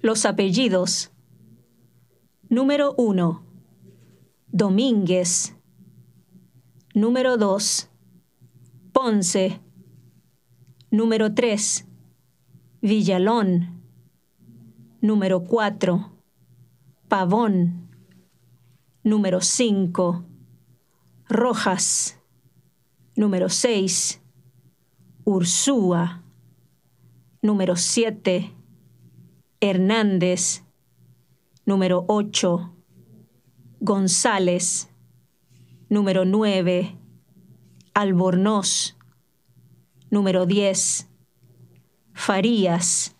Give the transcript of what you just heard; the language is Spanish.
Los apellidos. Número 1. Domínguez. Número 2. Ponce. Número 3. Villalón. Número 4. Pavón. Número 5. Rojas. Número 6. Ursúa. Número 7. Hernández. Número 8. González. Número 9. Albornoz. Número 10. Farías.